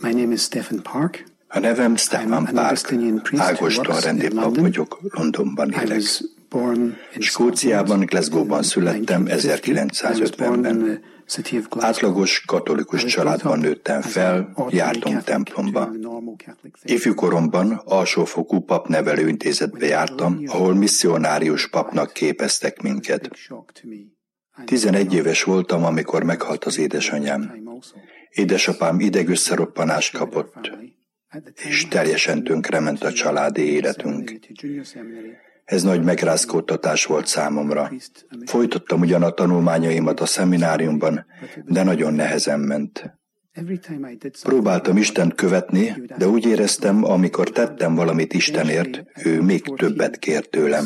My name is Stephen Park. A nevem Stephen Park. Ágoston rendi pap vagyok, Londonban élek. Skóciában, Glasgow-ban születtem 1950-ben. Átlagos katolikus családban nőttem fel, jártunk templomba. Ifjúkoromban alsófokú papnevelő intézetbe jártam, ahol misszionárius papnak képeztek minket. 11 éves voltam, amikor meghalt az édesanyám. Édesapám idegösszeroppanást kapott, és teljesen tönkrement a családi életünk. Ez nagy megrázkódtatás volt számomra. Folytattam ugyan a tanulmányaimat a szemináriumban, de nagyon nehezen ment. Próbáltam Istent követni, de úgy éreztem, amikor tettem valamit Istenért, ő még többet kért tőlem.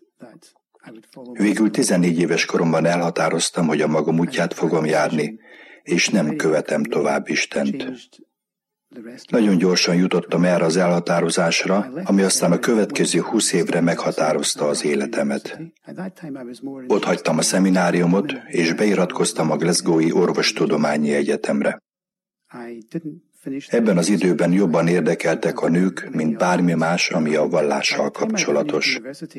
Végül 14 éves koromban elhatároztam, hogy a magam útját fogom járni, és nem követem tovább Istent. Nagyon gyorsan jutottam erre az elhatározásra, ami aztán a következő 20 évre meghatározta az életemet. Ott hagytam a szemináriumot, és beiratkoztam a Glasgow-i Orvostudományi Egyetemre. Ebben az időben jobban érdekeltek a nők, mint bármi más, ami a vallással kapcsolatos.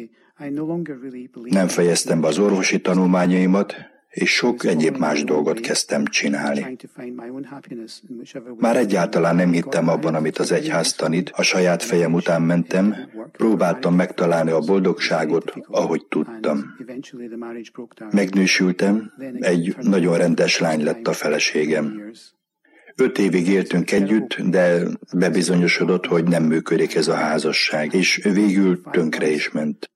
Nem fejeztem be az orvosi tanulmányaimat, és sok egyéb más dolgot kezdtem csinálni. Már egyáltalán nem hittem abban, amit az egyház tanít, a saját fejem után mentem, próbáltam megtalálni a boldogságot, ahogy tudtam. Megnősültem, egy nagyon rendes lány lett a feleségem. 5 évig éltünk együtt, de bebizonyosodott, hogy nem működik ez a házasság, és végül tönkre is ment.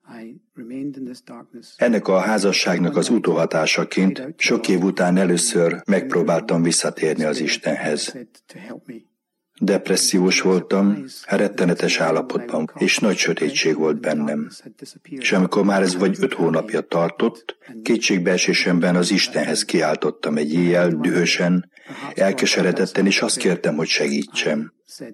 Ennek a házasságnak az utóhatásaként sok év után először megpróbáltam visszatérni az Istenhez. Depressziós voltam, rettenetes állapotban, és nagy sötétség volt bennem. És amikor már ez vagy 5 hónapja tartott, kétségbeesésemben az Istenhez kiáltottam egy éjjel, dühösen, elkeseredetten, és azt kértem, hogy segítsem.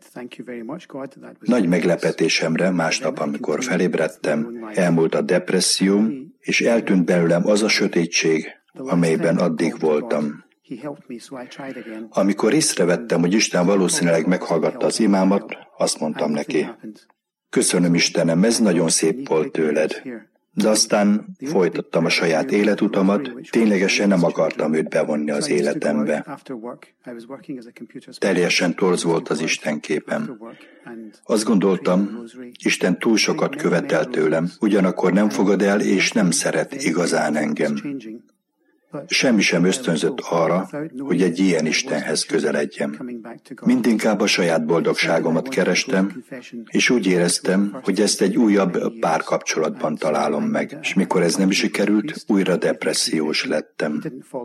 Nagy meglepetésemre másnap, amikor felébredtem, elmúlt a depresszióm, és eltűnt belőlem az a sötétség, amelyben addig voltam. Amikor észrevettem, hogy Isten valószínűleg meghallgatta az imámat, azt mondtam neki: köszönöm Istenem, ez nagyon szép volt tőled. De aztán folytattam a saját életutamat, ténylegesen nem akartam őt bevonni az életembe. Teljesen torz volt az Isten képem. Azt gondoltam, Isten túl sokat követel tőlem, ugyanakkor nem fogad el és nem szeret igazán engem. Semmi sem ösztönzött arra, hogy egy ilyen Istenhez közeledjem. Mindinkább a saját boldogságomat kerestem, és úgy éreztem, hogy ezt egy újabb párkapcsolatban találom meg, és mikor ez nem sikerült, újra depressziós lettem.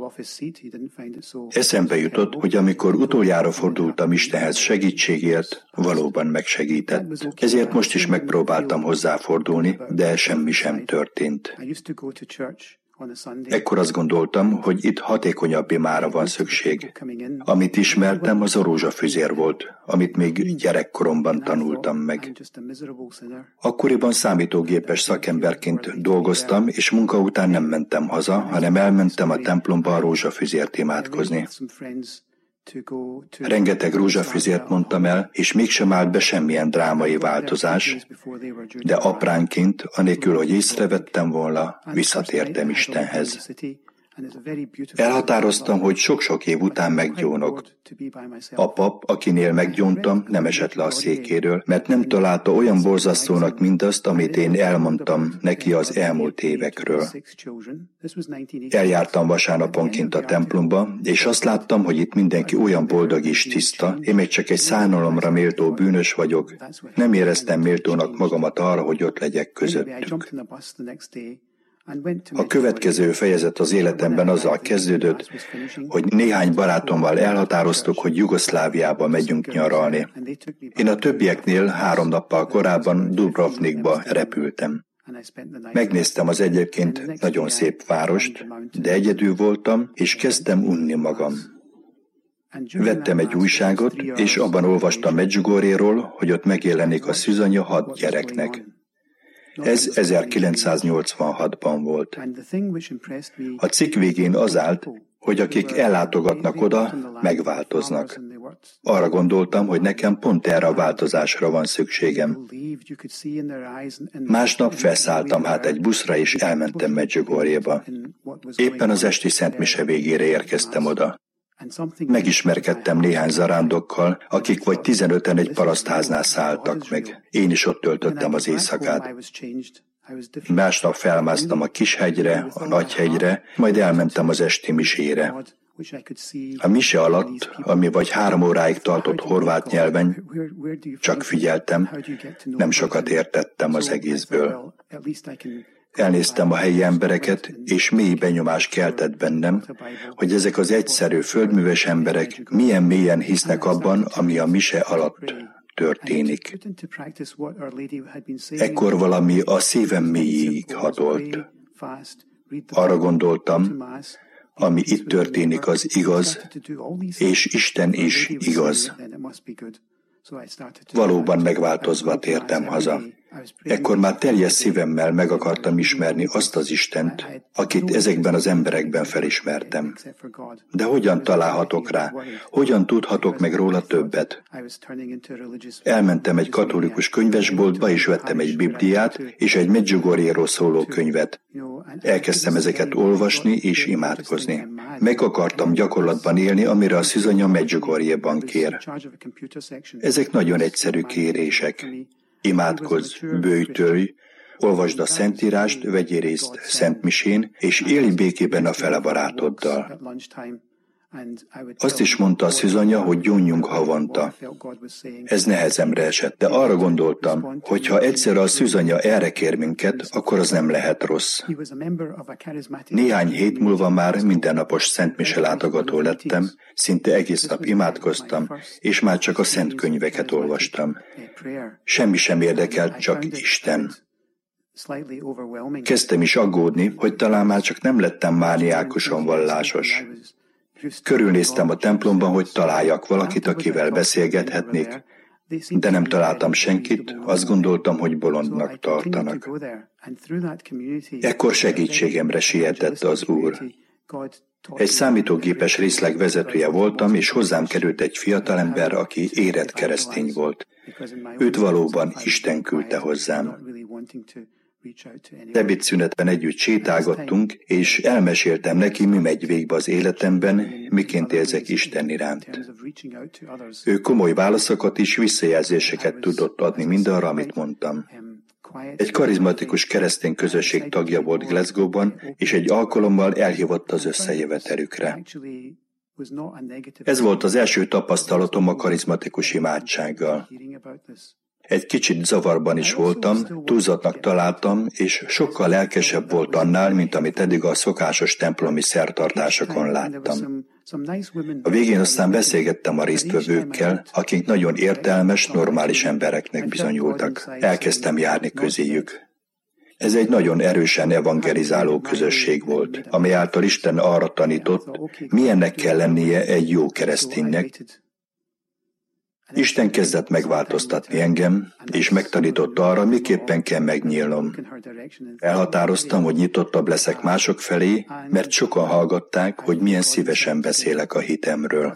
Eszembe jutott, hogy amikor utoljára fordultam Istenhez segítségért, valóban megsegített. Ezért most is megpróbáltam hozzáfordulni, de semmi sem történt. Ekkor azt gondoltam, hogy itt hatékonyabb imára van szükség. Amit ismertem, az a rózsafüzér volt, amit még gyerekkoromban tanultam meg. Akkoriban számítógépes szakemberként dolgoztam, és munka után nem mentem haza, hanem elmentem a templomba a rózsafüzért imádkozni. Rengeteg rózsafüzért mondtam el, és mégsem állt be semmilyen drámai változás, de apránként, anélkül, hogy észrevettem volna, visszatértem Istenhez. Elhatároztam, hogy sok-sok év után meggyónok. A pap, akinél meggyóntam, nem esett le a székéről, mert nem találta olyan borzasztónak mindazt, amit én elmondtam neki az elmúlt évekről. Eljártam vasárnaponként a templomba, és azt láttam, hogy itt mindenki olyan boldog és tiszta, én még csak egy szánalomra méltó bűnös vagyok. Nem éreztem méltónak magamat arra, hogy ott legyek közöttük. A következő fejezet az életemben azzal kezdődött, hogy néhány barátommal elhatároztuk, hogy Jugoszláviába megyünk nyaralni. Én a többieknél 3 nappal korábban Dubrovnikba repültem. Megnéztem az egyébként nagyon szép várost, de egyedül voltam, és kezdtem unni magam. Vettem egy újságot, és abban olvastam Medjugorjéról, hogy ott megjelenik a szűzanya 6 gyereknek. Ez 1986-ban volt. A cikk végén az állt, hogy akik ellátogatnak oda, megváltoznak. Arra gondoltam, hogy nekem pont erre a változásra van szükségem. Másnap felszálltam hát egy buszra, és elmentem Medjugorjéba. Éppen az esti szentmise végére érkeztem oda. Megismerkedtem néhány zarándokkal, akik vagy 15-en egy parasztháznál szálltak meg. Én is ott töltöttem az éjszakát. Másnap felmásztam a Kishegyre, a Nagyhegyre, majd elmentem az esti misére. A mise alatt, ami vagy 3 óráig tartott horvát nyelven, csak figyeltem, nem sokat értettem az egészből. Elnéztem a helyi embereket, és mély benyomás keltett bennem, hogy ezek az egyszerű, földműves emberek milyen mélyen hisznek abban, ami a mise alatt történik. Ekkor valami a szívem mélyéig hatolt. Arra gondoltam, ami itt történik, az igaz, és Isten is igaz. Valóban megváltozva tértem haza. Ekkor már teljes szívemmel meg akartam ismerni azt az Istent, akit ezekben az emberekben felismertem. De hogyan találhatok rá? Hogyan tudhatok meg róla többet? Elmentem egy katolikus könyvesboltba, és vettem egy Bibliát és egy Medjugorjéról szóló könyvet. Elkezdtem ezeket olvasni és imádkozni. Meg akartam gyakorlatban élni, amire a szűzanya Medjugorjéban kér. Ezek nagyon egyszerű kérések. Imádkozz, böjtölj, olvasd a Szentírást, vegyél részt szentmisén, és élj békében a fele barátoddal. Azt is mondta a szűzanya, hogy gyónjunk havonta. Ez nehezemre esett, de arra gondoltam, hogy ha egyszer a szűzanya erre kér minket, akkor az nem lehet rossz. Néhány hét múlva már mindennapos szentmise látogató lettem, szinte egész nap imádkoztam, és már csak a szent könyveket olvastam. Semmi sem érdekelt, csak Isten. Kezdtem is aggódni, hogy talán már csak nem lettem mániákusan vallásos. Körülnéztem a templomban, hogy találjak valakit, akivel beszélgethetnék, de nem találtam senkit, azt gondoltam, hogy bolondnak tartanak. Ekkor segítségemre sietett az Úr. Egy számítógépes részleg vezetője voltam, és hozzám került egy fiatalember, aki érett keresztény volt. Őt valóban Isten küldte hozzám. Ebédszünetben együtt sétálgattunk, és elmeséltem neki, mi megy végbe az életemben, miként érzek Isten iránt. Ő komoly válaszokat és visszajelzéseket tudott adni mindarra, amit mondtam. Egy karizmatikus keresztény közösség tagja volt Glasgow-ban, és egy alkalommal elhívott az összejövetelükre. Ez volt az első tapasztalatom a karizmatikus imádsággal. Egy kicsit zavarban is voltam, túlzatnak találtam, és sokkal lelkesebb volt annál, mint amit eddig a szokásos templomi szertartásokon láttam. A végén aztán beszélgettem a résztvevőkkel, akik nagyon értelmes, normális embereknek bizonyultak. Elkezdtem járni közéjük. Ez egy nagyon erősen evangelizáló közösség volt, amely által Isten arra tanított, milyennek kell lennie egy jó kereszténynek. Isten kezdett megváltoztatni engem, és megtanította arra, miképpen kell megnyílnom. Elhatároztam, hogy nyitottabb leszek mások felé, mert sokan hallgatták, hogy milyen szívesen beszélek a hitemről.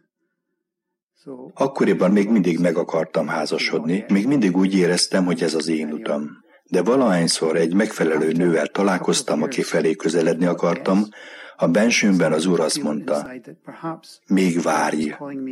Akkoriban még mindig meg akartam házasodni, még mindig úgy éreztem, hogy ez az én utam. De valahányszor egy megfelelő nővel találkoztam, aki felé közeledni akartam, a bensőmben az Úr azt mondta, még várj.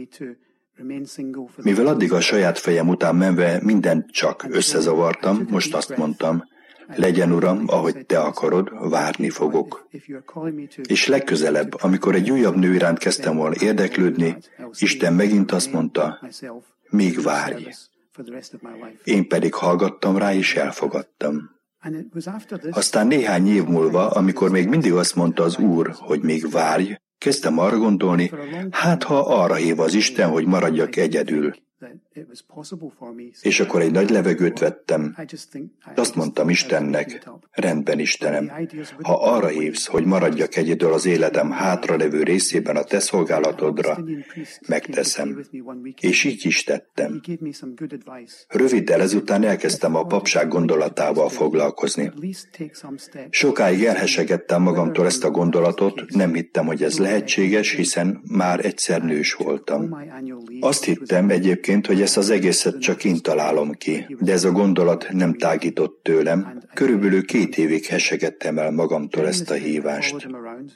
Mivel addig a saját fejem után menve mindent csak összezavartam, most azt mondtam, legyen Uram, ahogy te akarod, várni fogok. És legközelebb, amikor egy újabb nő iránt kezdtem volna érdeklődni, Isten megint azt mondta, még várj. Én pedig hallgattam rá, és elfogadtam. Aztán néhány év múlva, amikor még mindig azt mondta az Úr, hogy még várj, kezdtem arra gondolni, hát ha arra hív az Isten, hogy maradjak egyedül. És akkor egy nagy levegőt vettem, azt mondtam Istennek, rendben Istenem, ha arra hívsz, hogy maradjak egyedül az életem hátralevő részében a te szolgálatodra, megteszem. És így is tettem. Röviddel ezután elkezdtem a papság gondolatával foglalkozni. Sokáig elhesegettem magamtól ezt a gondolatot, nem hittem, hogy ez lehetséges, hiszen már egyszer nős voltam. Azt hittem egyébként, hogy ezt az egészet csak én találom ki, de ez a gondolat nem tágított tőlem. Körülbelül 2 évig hesegettem el magamtól ezt a hívást.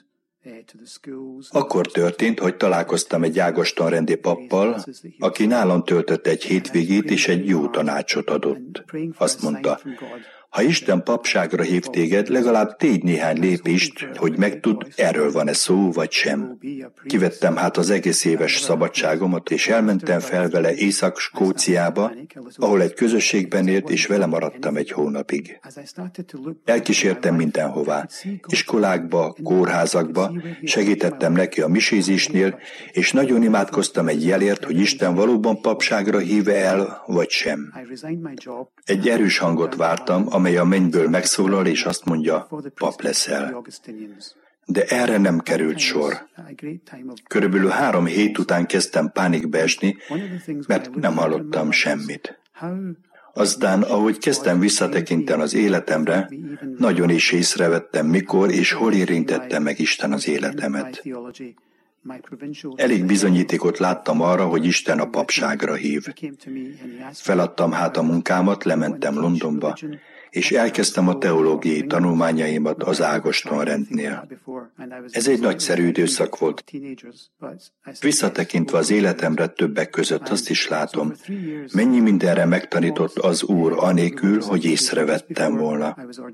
Akkor történt, hogy találkoztam egy ágostonrendi pappal, aki nálam töltött egy hétvégét, és egy jó tanácsot adott. Azt mondta, ha Isten papságra hív téged, legalább tégy néhány lépést, hogy megtudd, erről van-e szó, vagy sem. Kivettem hát az egész éves szabadságomat, és elmentem fel vele Észak-Skóciába, ahol egy közösségben élt, és vele maradtam egy hónapig. Elkísértem mindenhová, iskolákba, kórházakba, segítettem neki a misézésnél, és nagyon imádkoztam egy jelért, hogy Isten valóban papságra híve el, vagy sem. Egy erős hangot vártam, amely a mennyből megszólal, és azt mondja, pap leszel. De erre nem került sor. Körülbelül 3 hét után kezdtem pánikba esni, mert nem hallottam semmit. Aztán, ahogy kezdtem visszatekinteni az életemre, nagyon is észrevettem, mikor és hol érintette meg Isten az életemet. Elég bizonyítékot láttam arra, hogy Isten a papságra hív. Feladtam hát a munkámat, lementem Londonba, és elkezdtem a teológiai tanulmányaimat az Ágoston-rendnél. Ez egy nagyszerű időszak volt. Visszatekintve az életemre többek között azt is látom, mennyi mindenre megtanított az Úr anélkül, hogy észrevettem volna.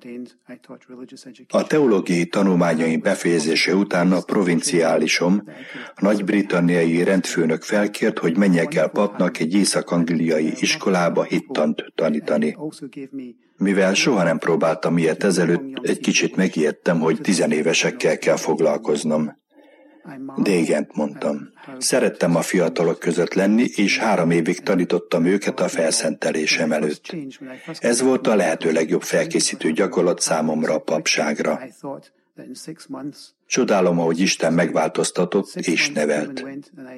A teológiai tanulmányaim befejezése után a provinciálisom, a nagy-britanniai rendfőnök felkért, hogy menjek el papnak egy észak-angliai iskolába hittant tanítani. Mivel soha nem próbáltam ilyet ezelőtt, egy kicsit megijedtem, hogy 10 évesekkel kell foglalkoznom. De igent mondtam. Szerettem a fiatalok között lenni, és 3 évig tanítottam őket a felszentelésem előtt. Ez volt a lehető legjobb felkészítő gyakorlat számomra a papságra. Csodálom, ahogy Isten megváltoztatott és nevelt.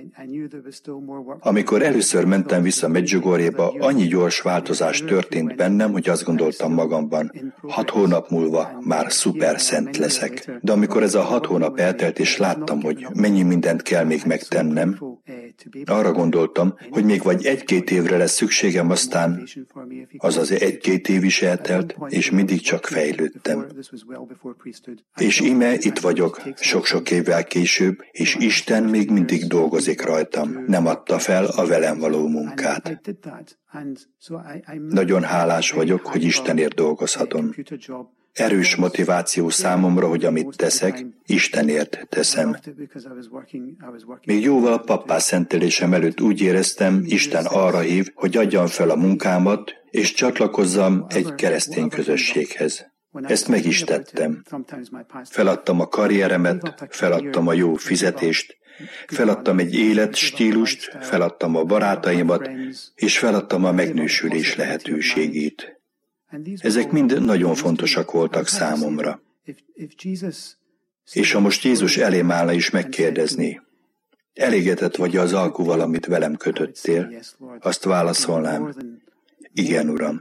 Amikor először mentem vissza Medjugorjéba, annyi gyors változás történt bennem, hogy azt gondoltam magamban, 6 hónap múlva már szuper szent leszek. De amikor ez a 6 hónap eltelt, és láttam, hogy mennyi mindent kell még megtennem, arra gondoltam, hogy még vagy 1-2 évre lesz szükségem, aztán azaz 1-2 év is eltelt, és mindig csak fejlődtem. És íme itt vagyok, sok-sok évvel később, és Isten még mindig dolgozik rajtam, nem adta fel a velem való munkát. Nagyon hálás vagyok, hogy Istenért dolgozhatom. Erős motiváció számomra, hogy amit teszek, Istenért teszem. Még jóval a pappá szentelésem előtt úgy éreztem, Isten arra hív, hogy adjam fel a munkámat, és csatlakozzam egy keresztény közösséghez. Ezt meg is tettem. Feladtam a karrieremet, feladtam a jó fizetést, feladtam egy életstílust, feladtam a barátaimat, és feladtam a megnősülés lehetőségét. Ezek mind nagyon fontosak voltak számomra. És ha most Jézus elém állna is megkérdezni, elégedett vagy az alkuval, amit velem kötöttél, azt válaszolnám, igen, Uram.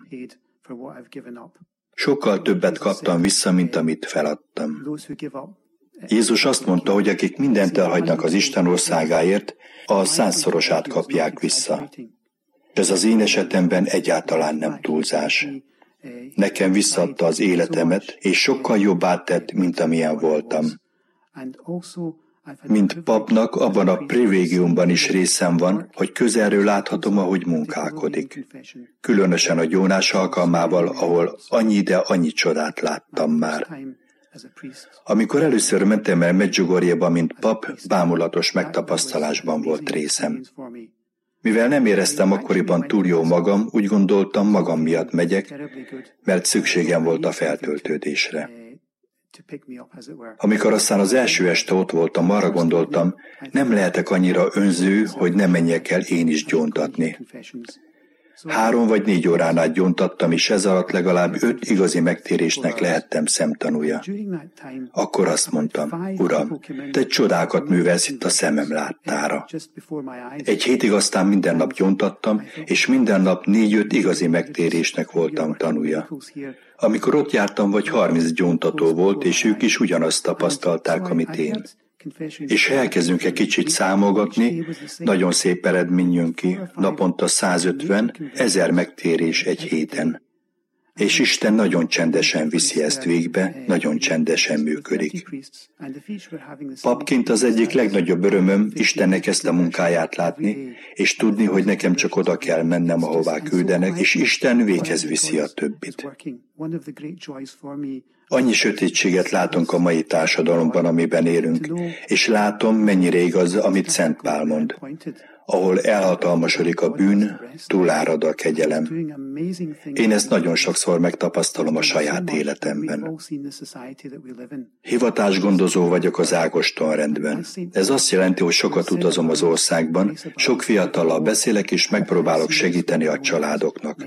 Sokkal többet kaptam vissza, mint amit feladtam. Jézus azt mondta, hogy akik mindent elhagynak az Isten országáért, a 100-szorosát kapják vissza. Ez az én esetemben egyáltalán nem túlzás. Nekem visszaadta az életemet, és sokkal jobbá tett, mint amilyen voltam. Mint papnak abban a privilégiumban is részem van, hogy közelről láthatom, ahogy munkálkodik. Különösen a gyónás alkalmával, ahol annyi csodát láttam már. Amikor először mentem el Medjugorjéba, mint pap, bámulatos megtapasztalásban volt részem. Mivel nem éreztem akkoriban túl jó magam, úgy gondoltam, magam miatt megyek, mert szükségem volt a feltöltődésre. Amikor aztán az első este ott voltam, arra gondoltam, nem lehetek annyira önző, hogy ne menjek el én is gyóntatni. 3 vagy 4 órán át gyóntattam, és ez alatt legalább 5 igazi megtérésnek lehettem szemtanúja. Akkor azt mondtam, Uram, te csodákat művelsz itt a szemem láttára. 1 hétig aztán minden nap gyóntattam, és minden nap 4-5 igazi megtérésnek voltam tanúja. Amikor ott jártam, vagy 30 gyóntató volt, és ők is ugyanazt tapasztalták, amit én. És ha elkezdünk egy kicsit számolgatni, nagyon szép eredmény jön ki, naponta 150, 1000 megtérés egy héten. És Isten nagyon csendesen viszi ezt végbe, nagyon csendesen működik. Papként az egyik legnagyobb örömöm Istennek ezt a munkáját látni, és tudni, hogy nekem csak oda kell mennem, ahová küldenek, és Isten véghez viszi a többit. Annyi sötétséget látunk a mai társadalomban, amiben élünk, és látom, mennyire igaz, amit Szent Pál mond. Ahol elhatalmasodik a bűn, túlárad a kegyelem. Én ezt nagyon sokszor megtapasztalom a saját életemben. Hivatásgondozó vagyok az Ágoston-rendben. Ez azt jelenti, hogy sokat utazom az országban, sok fiatallal beszélek, és megpróbálok segíteni a családoknak.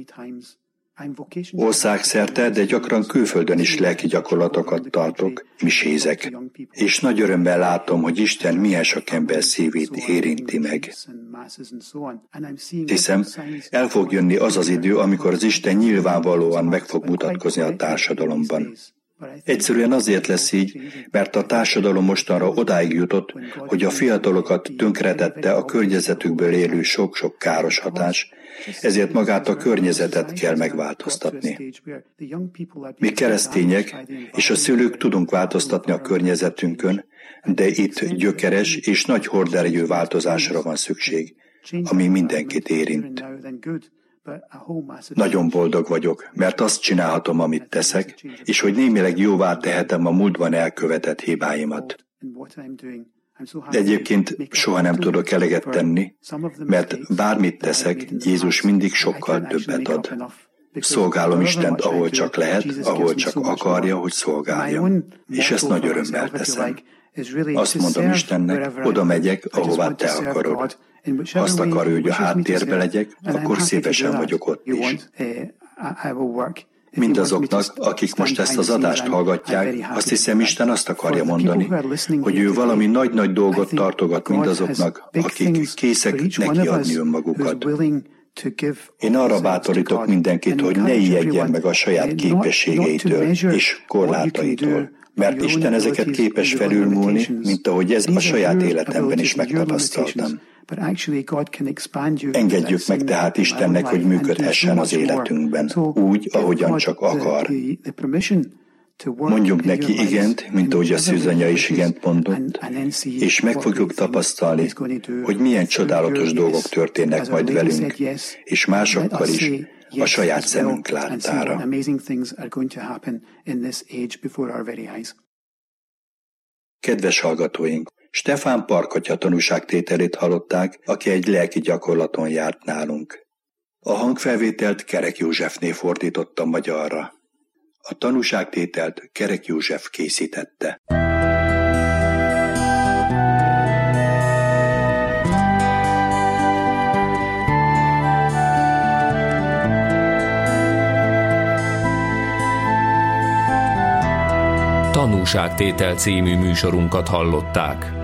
Országszerte, de gyakran külföldön is lelki gyakorlatokat tartok, misézek, és nagy örömmel látom, hogy Isten milyen sok ember szívét érinti meg. Hiszem, el fog jönni az az idő, amikor az Isten nyilvánvalóan meg fog mutatkozni a társadalomban. Egyszerűen azért lesz így, mert a társadalom mostanra odáig jutott, hogy a fiatalokat tönkretette a környezetükből élő sok-sok káros hatás, ezért magát a környezetet kell megváltoztatni. Mi keresztények és a szülők tudunk változtatni a környezetünkön, de itt gyökeres és nagy horderejű változásra van szükség, ami mindenkit érint. Nagyon boldog vagyok, mert azt csinálhatom, amit teszek, és hogy némileg jóvá tehetem a múltban elkövetett hibáimat. De egyébként soha nem tudok eleget tenni, mert bármit teszek, Jézus mindig sokkal többet ad. Szolgálom Istent, ahol csak lehet, ahol csak akarja, hogy szolgáljam. És ezt nagy örömmel teszem. Azt mondom Istennek, oda megyek, ahová te akarod. Ha azt akarja, hogy a háttérbe legyek, akkor szívesen vagyok ott is. Mindazoknak, akik most ezt az adást hallgatják, azt hiszem, Isten azt akarja mondani, hogy ő valami nagy-nagy dolgot tartogat mindazoknak, akik készek nekiadni önmagukat. Én arra bátorítok mindenkit, hogy ne ijedjen meg a saját képességeitől és korlátaitól, mert Isten ezeket képes felülmúlni, mint ahogy ez a saját életemben is megtapasztaltam. Engedjük meg tehát Istennek, hogy működhessen az életünkben, úgy, ahogyan csak akar. Mondjunk neki igent, mint ahogy a szűzanya is igent mondott, és meg fogjuk tapasztalni, hogy milyen csodálatos dolgok történnek majd velünk, és másokkal is, a saját szemünk láttára. Kedves hallgatóink! Stefán Parkatya tanúságtételét hallották, aki egy lelki gyakorlaton járt nálunk. A hangfelvételt Kerek Józsefné fordította magyarra. A tanúságtételt Kerek József készítette. Tanúságtétel című műsorunkat hallották.